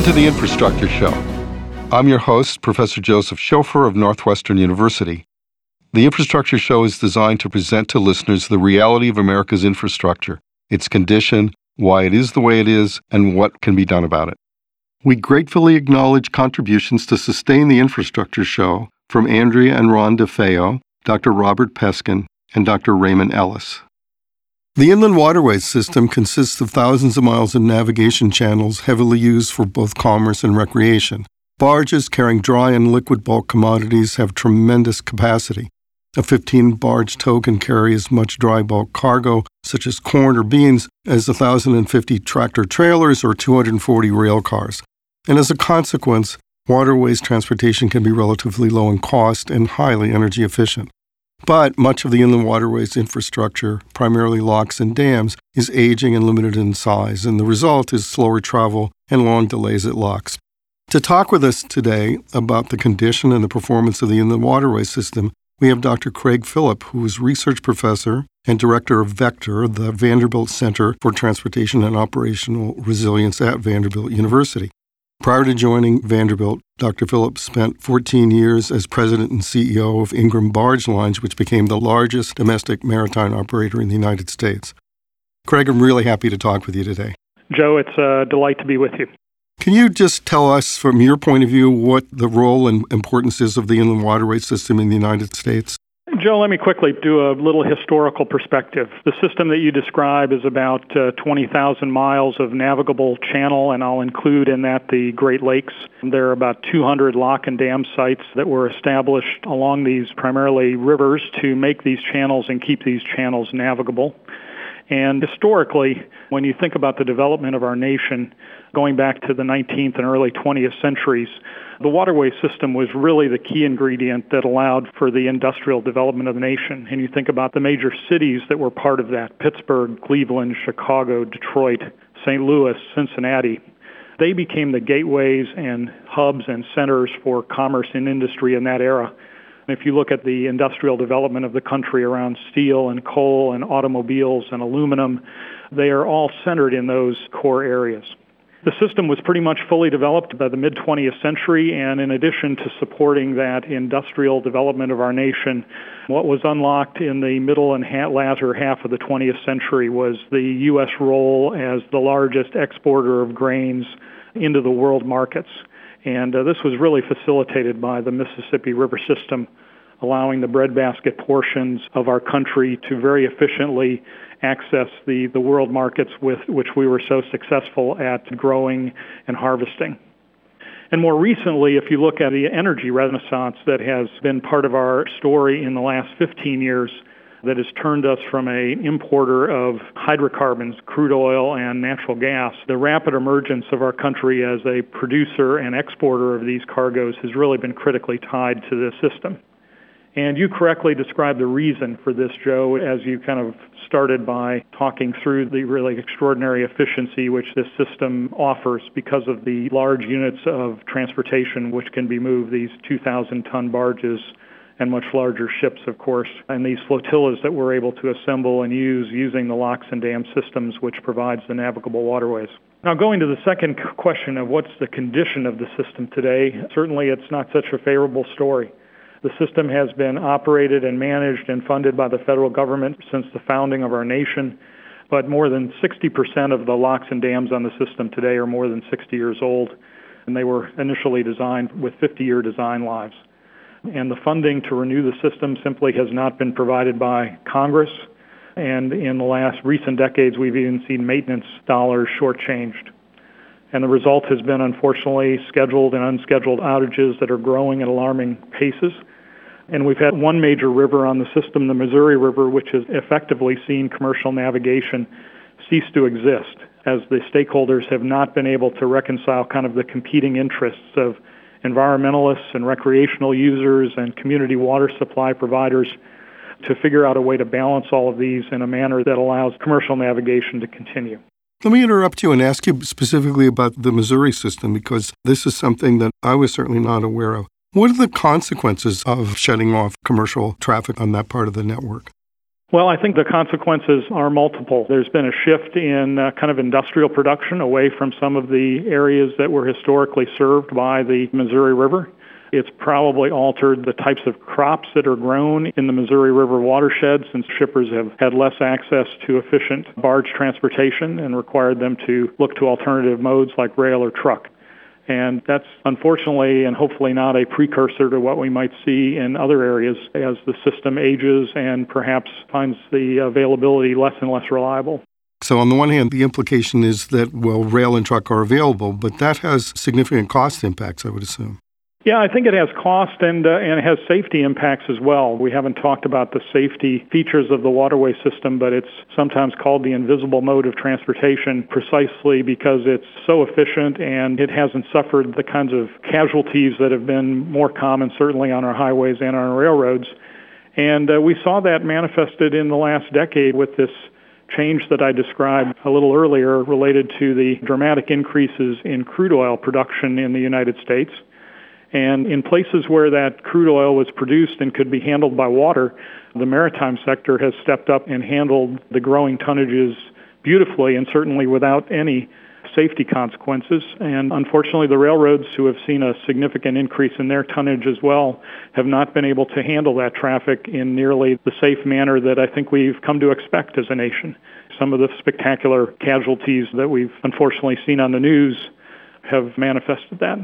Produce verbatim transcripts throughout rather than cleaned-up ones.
to the Infrastructure Show. I'm your host, Professor Joseph Schofer of Northwestern University. The Infrastructure Show is designed to present to listeners the reality of America's infrastructure, its condition, why it is the way it is, and what can be done about it. We gratefully acknowledge contributions to sustain the Infrastructure Show from Andrea and Ron DeFeo, Doctor Robert Peskin, and Doctor Raymond Ellis. The inland waterways system consists of thousands of miles of navigation channels heavily used for both commerce and recreation. Barges carrying dry and liquid bulk commodities have tremendous capacity. A fifteen-barge tow can carry as much dry bulk cargo, such as corn or beans, as one thousand fifty tractor-trailers or two hundred forty rail cars. And as a consequence, waterways transportation can be relatively low in cost and highly energy efficient. But much of the inland waterways infrastructure, primarily locks and dams, is aging and limited in size, and the result is slower travel and long delays at locks. To talk with us today about the condition and the performance of the inland waterways system, we have Doctor Craig Phillip, who is research professor and director of Vector, the Vanderbilt Center for Transportation and Operational Resilience at Vanderbilt University. Prior to joining Vanderbilt, Doctor Phillip spent fourteen years as president and C E O of Ingram Barge Lines, which became the largest domestic maritime operator in the United States. Craig, I'm really happy to talk with you today. Joe, it's a delight to be with you. Can you just tell us, from your point of view, what the role and importance is of the inland waterway system in the United States? Joe, let me quickly do a little historical perspective. The system that you describe is about uh, twenty thousand miles of navigable channel, and I'll include in that the Great Lakes. There are about two hundred lock and dam sites that were established along these primarily rivers to make these channels and keep these channels navigable. And historically, when you think about the development of our nation, going back to the nineteenth and early twentieth centuries, the waterway system was really the key ingredient that allowed for the industrial development of the nation. And you think about the major cities that were part of that: Pittsburgh, Cleveland, Chicago, Detroit, Saint Louis, Cincinnati. They became the gateways and hubs and centers for commerce and industry in that era. If you look at the industrial development of the country around steel and coal and automobiles and aluminum, they are all centered in those core areas. The system was pretty much fully developed by the mid-twentieth century, and in addition to supporting that industrial development of our nation, what was unlocked in the middle and ha- latter half of the twentieth century was the U S role as the largest exporter of grains into the world markets. And uh, this was really facilitated by the Mississippi River system, allowing the breadbasket portions of our country to very efficiently access the, the world markets with which we were so successful at growing and harvesting. And more recently, if you look at the energy renaissance that has been part of our story in the last fifteen years, that has turned us from an importer of hydrocarbons, crude oil, and natural gas, the rapid emergence of our country as a producer and exporter of these cargoes has really been critically tied to this system. And you correctly described the reason for this, Joe, as you kind of started by talking through the really extraordinary efficiency which this system offers because of the large units of transportation which can be moved, these two thousand ton barges and much larger ships, of course, and these flotillas that we're able to assemble and use using the locks and dam systems which provides the navigable waterways. Now, going to the second question of what's the condition of the system today, certainly it's not such a favorable story. The system has been operated and managed and funded by the federal government since the founding of our nation, but more than sixty percent of the locks and dams on the system today are more than sixty years old, and they were initially designed with fifty-year design lives. And the funding to renew the system simply has not been provided by Congress, and in the last recent decades we've even seen maintenance dollars shortchanged. And the result has been, unfortunately, scheduled and unscheduled outages that are growing at alarming paces. And we've had one major river on the system, the Missouri River, which has effectively seen commercial navigation cease to exist, as the stakeholders have not been able to reconcile kind of the competing interests of environmentalists and recreational users and community water supply providers to figure out a way to balance all of these in a manner that allows commercial navigation to continue. Let me interrupt you and ask you specifically about the Missouri system, because this is something that I was certainly not aware of. What are the consequences of shutting off commercial traffic on that part of the network? Well, I think the consequences are multiple. There's been a shift in uh, kind of industrial production away from some of the areas that were historically served by the Missouri River. It's probably altered the types of crops that are grown in the Missouri River watershed, since shippers have had less access to efficient barge transportation and required them to look to alternative modes like rail or truck. And that's unfortunately and hopefully not a precursor to what we might see in other areas as the system ages and perhaps finds the availability less and less reliable. So on the one hand, the implication is that, well, rail and truck are available, but that has significant cost impacts, I would assume. Yeah, I think it has cost and uh, and it has safety impacts as well. We haven't talked about the safety features of the waterway system, but it's sometimes called the invisible mode of transportation precisely because it's so efficient and it hasn't suffered the kinds of casualties that have been more common certainly on our highways and on our railroads. And uh, we saw that manifested in the last decade with this change that I described a little earlier related to the dramatic increases in crude oil production in the United States. And in places where that crude oil was produced and could be handled by water, the maritime sector has stepped up and handled the growing tonnages beautifully and certainly without any safety consequences. And unfortunately, the railroads, who have seen a significant increase in their tonnage as well, have not been able to handle that traffic in nearly the safe manner that I think we've come to expect as a nation. Some of the spectacular casualties that we've unfortunately seen on the news have manifested that.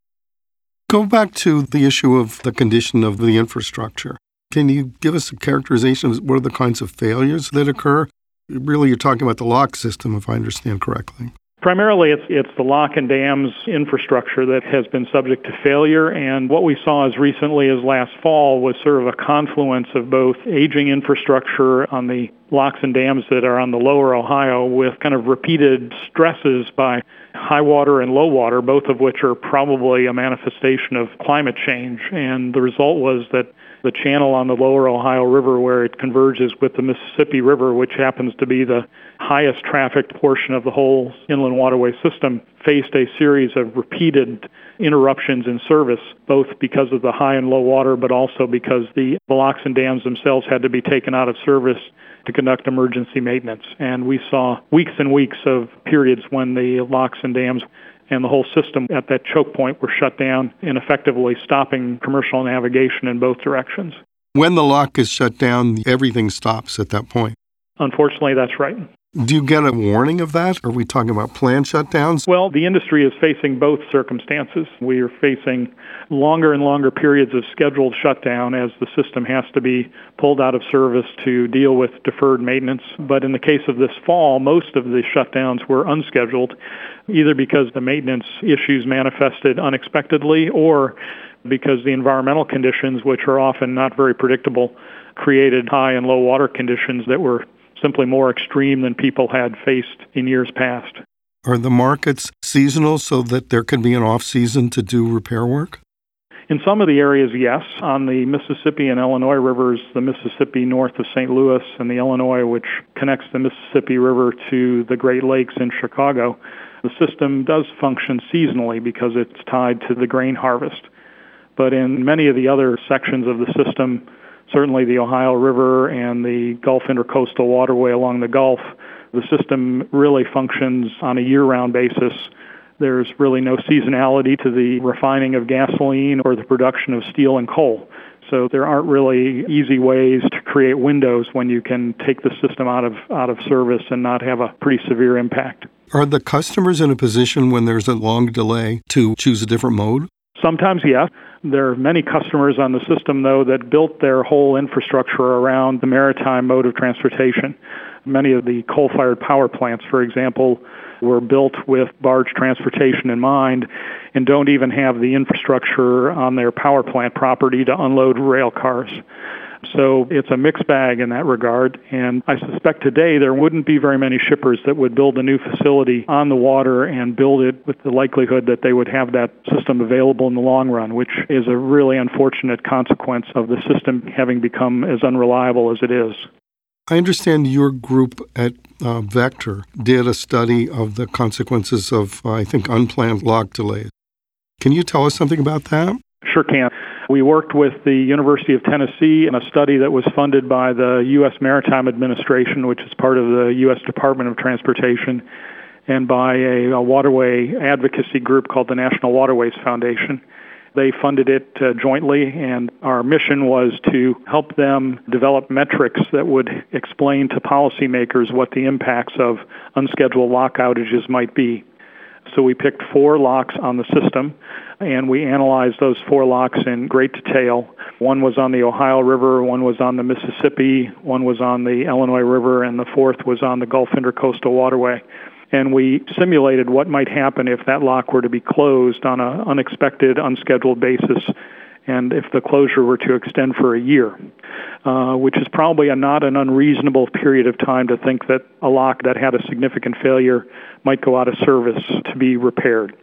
Go back to the issue of the condition of the infrastructure. Can you give us a characterization of what are the kinds of failures that occur? Really, you're talking about the lock system, if I understand correctly. Primarily, it's it's the lock and dams infrastructure that has been subject to failure, and what we saw as recently as last fall was sort of a confluence of both aging infrastructure on the locks and dams that are on the lower Ohio with kind of repeated stresses by high water and low water, both of which are probably a manifestation of climate change. And the result was that the channel on the lower Ohio River, where it converges with the Mississippi River, which happens to be the highest trafficked portion of the whole inland waterway system, faced a series of repeated interruptions in service, both because of the high and low water, but also because the locks and dams themselves had to be taken out of service to conduct emergency maintenance. And we saw weeks and weeks of periods when the locks and dams and the whole system at that choke point were shut down and effectively stopping commercial navigation in both directions. When the lock is shut down, everything stops at that point. Unfortunately, that's right. Do you get a warning of that? Are we talking about planned shutdowns? Well, the industry is facing both circumstances. We are facing longer and longer periods of scheduled shutdown as the system has to be pulled out of service to deal with deferred maintenance. But in the case of this fall, most of the shutdowns were unscheduled, either because the maintenance issues manifested unexpectedly or because the environmental conditions, which are often not very predictable, created high and low water conditions that were simply more extreme than people had faced in years past. Are the markets seasonal so that there can be an off-season to do repair work? In some of the areas, yes. On the Mississippi and Illinois rivers, the Mississippi north of Saint Louis and the Illinois, which connects the Mississippi River to the Great Lakes in Chicago, the system does function seasonally because it's tied to the grain harvest. But in many of the other sections of the system, certainly the Ohio River and the Gulf Intercoastal Waterway along the Gulf, the system really functions on a year-round basis. There's really no seasonality to the refining of gasoline or the production of steel and coal. So there aren't really easy ways to create windows when you can take the system out of out of service and not have a pretty severe impact. Are the customers in a position when there's a long delay to choose a different mode? Sometimes, yes. There are many customers on the system, though, that built their whole infrastructure around the maritime mode of transportation. Many of the coal-fired power plants, for example, were built with barge transportation in mind and don't even have the infrastructure on their power plant property to unload rail cars. So it's a mixed bag in that regard, and I suspect today there wouldn't be very many shippers that would build a new facility on the water and build it with the likelihood that they would have that system available in the long run, which is a really unfortunate consequence of the system having become as unreliable as it is. I understand your group at uh, Vector did a study of the consequences of, uh, I think, unplanned lock delays. Can you tell us something about that? Sure can. We worked with the University of Tennessee in a study that was funded by the U S Maritime Administration, which is part of the U S Department of Transportation, and by a, a waterway advocacy group called the National Waterways Foundation. They funded it uh, jointly, and our mission was to help them develop metrics that would explain to policymakers what the impacts of unscheduled lock outages might be. So we picked four locks on the system, and we analyzed those four locks in great detail. One was on the Ohio River, one was on the Mississippi, one was on the Illinois River, and the fourth was on the Gulf Intercoastal Waterway. And we simulated what might happen if that lock were to be closed on an unexpected, unscheduled basis, and if the closure were to extend for a year, uh, which is probably a, not an unreasonable period of time to think that a lock that had a significant failure might go out of service to be repaired.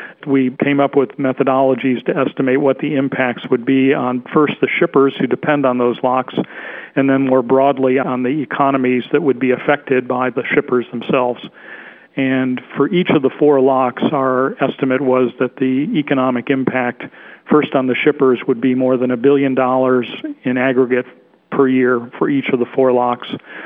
We came up with methodologies to estimate what the impacts would be on, first, the shippers who depend on those locks, and then more broadly on the economies that would be affected by the shippers themselves. And for each of the four locks, our estimate was that the economic impact, first on the shippers, would be more than a billion dollars in aggregate per year for each of the four locks,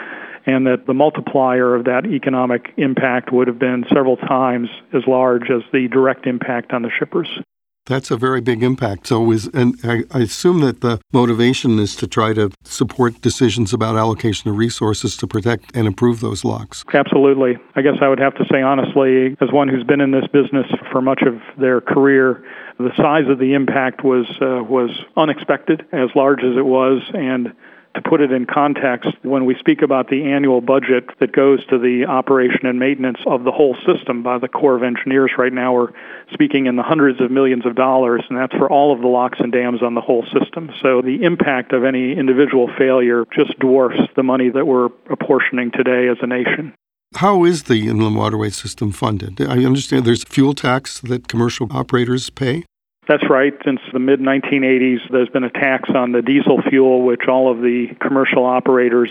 and that the multiplier of that economic impact would have been several times as large as the direct impact on the shippers. That's a very big impact. So, is, and I, I assume that the motivation is to try to support decisions about allocation of resources to protect and improve those locks. Absolutely. I guess I would have to say honestly, as one who's been in this business for much of their career, the size of the impact was uh, was unexpected, as large as it was, and to put it in context, when we speak about the annual budget that goes to the operation and maintenance of the whole system by the Corps of Engineers right now, we're speaking in the hundreds of millions of dollars, and that's for all of the locks and dams on the whole system. So the impact of any individual failure just dwarfs the money that we're apportioning today as a nation. How is the inland waterway system funded? I understand there's a fuel tax that commercial operators pay. That's right. Since the mid nineteen eighties, there's been a tax on the diesel fuel, which all of the commercial operators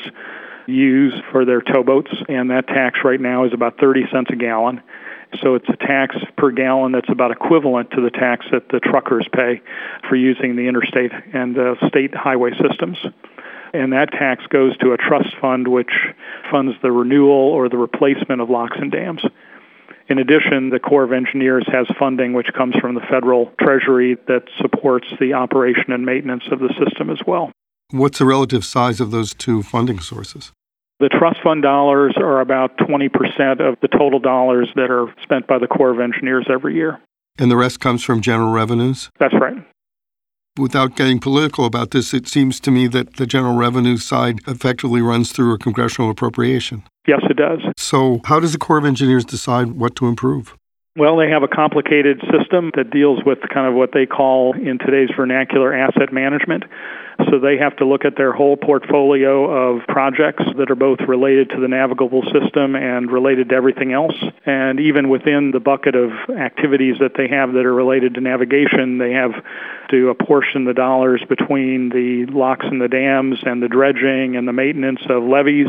use for their towboats, and that tax right now is about thirty cents a gallon. So it's a tax per gallon that's about equivalent to the tax that the truckers pay for using the interstate and uh, state highway systems. And that tax goes to a trust fund which funds the renewal or the replacement of locks and dams. In addition, the Corps of Engineers has funding which comes from the federal treasury that supports the operation and maintenance of the system as well. What's the relative size of those two funding sources? The trust fund dollars are about twenty percent of the total dollars that are spent by the Corps of Engineers every year. And the rest comes from general revenues? That's right. Without getting political about this, it seems to me that the general revenue side effectively runs through a congressional appropriation. Yes, it does. So how does the Corps of Engineers decide what to improve? Well, they have a complicated system that deals with kind of what they call, in today's vernacular, asset management. So they have to look at their whole portfolio of projects that are both related to the navigable system and related to everything else. And even within the bucket of activities that they have that are related to navigation, they have to apportion the dollars between the locks and the dams and the dredging and the maintenance of levees.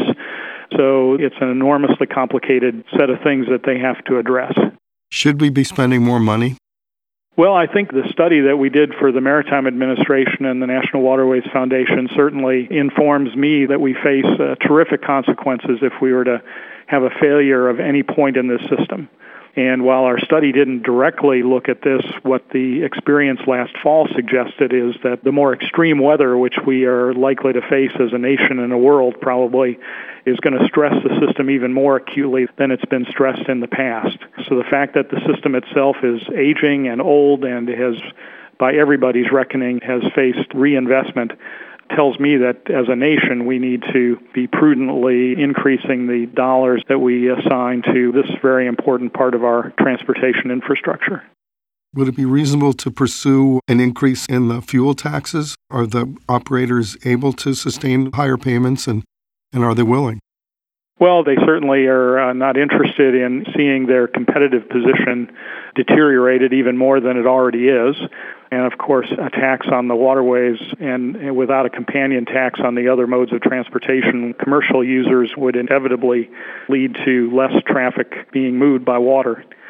So it's an enormously complicated set of things that they have to address. Should we be spending more money? Well, I think the study that we did for the Maritime Administration and the National Waterways Foundation certainly informs me that we face uh, terrific consequences if we were to have a failure of any point in this system. And while our study didn't directly look at this, what the experience last fall suggested is that the more extreme weather, which we are likely to face as a nation and a world probably, is going to stress the system even more acutely than it's been stressed in the past. So the fact that the system itself is aging and old and has, by everybody's reckoning, has faced reinvestment tells me that as a nation we need to be prudently increasing the dollars that we assign to this very important part of our transportation infrastructure. Would it be reasonable to pursue an increase in the fuel taxes? Are the operators able to sustain higher payments, and, and are they willing? Well, they certainly are uh, not interested in seeing their competitive position deteriorated even more than it already is. And, of course, a tax on the waterways and, and without a companion tax on the other modes of transportation, commercial users would inevitably lead to less traffic being moved by water.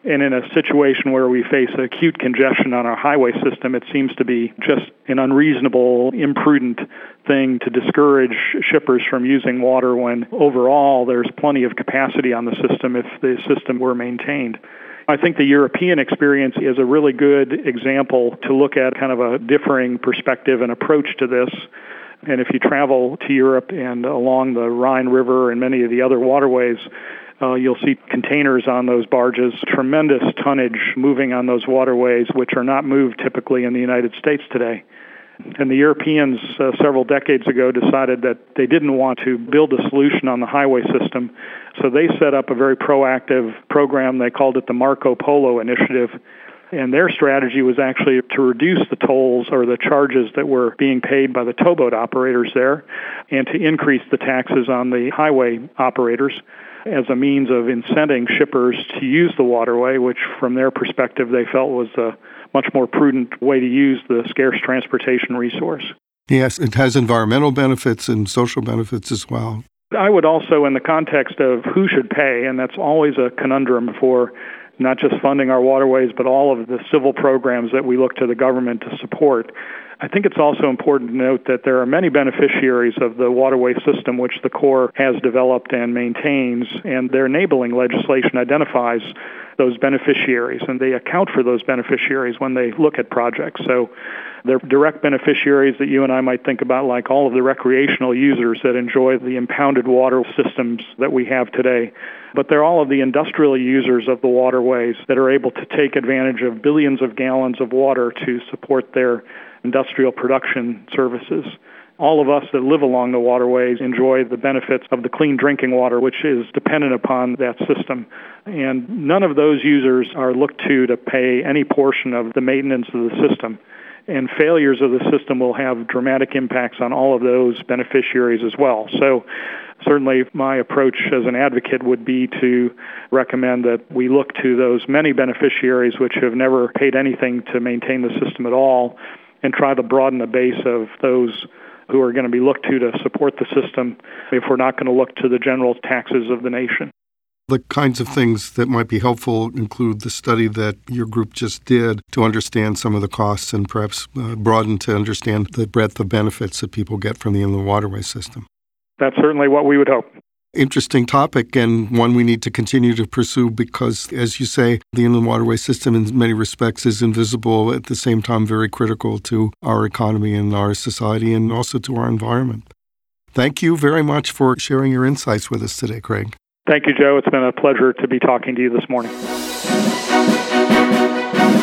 And in a situation where we face acute congestion on our highway system, it seems to be just an unreasonable, imprudent thing to discourage shippers from using water when overall there's plenty of capacity on the system if the system were maintained. I think the European experience is a really good example to look at kind of a differing perspective and approach to this. And if you travel to Europe and along the Rhine River and many of the other waterways, uh, you'll see containers on those barges, tremendous tonnage moving on those waterways, which are not moved typically in the United States today. And the Europeans uh, several decades ago decided that they didn't want to build a solution on the highway system, so they set up a very proactive program. They called it the Marco Polo Initiative. And their strategy was actually to reduce the tolls or the charges that were being paid by the towboat operators there and to increase the taxes on the highway operators as a means of incenting shippers to use the waterway, which from their perspective they felt was a much more prudent way to use the scarce transportation resource. Yes, it has environmental benefits and social benefits as well. I would also, in the context of who should pay, and that's always a conundrum for not just funding our waterways, but all of the civil programs that we look to the government to support. I think it's also important to note that there are many beneficiaries of the waterway system which the Corps has developed and maintains, and their enabling legislation identifies those beneficiaries, and they account for those beneficiaries when they look at projects. So they're direct beneficiaries that you and I might think about, like all of the recreational users that enjoy the impounded water systems that we have today. But they're all of the industrial users of the waterways that are able to take advantage of billions of gallons of water to support their industrial production services. All of us that live along the waterways enjoy the benefits of the clean drinking water, which is dependent upon that system. And none of those users are looked to to pay any portion of the maintenance of the system. And failures of the system will have dramatic impacts on all of those beneficiaries as well. So certainly my approach as an advocate would be to recommend that we look to those many beneficiaries which have never paid anything to maintain the system at all and try to broaden the base of those who are going to be looked to to support the system if we're not going to look to the general taxes of the nation. The kinds of things that might be helpful include the study that your group just did to understand some of the costs and perhaps uh, broaden to understand the breadth of benefits that people get from the inland waterway system. That's certainly what we would hope. Interesting topic, and one we need to continue to pursue because, as you say, the inland waterway system in many respects is invisible, at the same time very critical to our economy and our society and also to our environment. Thank you very much for sharing your insights with us today, Craig. Thank you, Joe. It's been a pleasure to be talking to you this morning.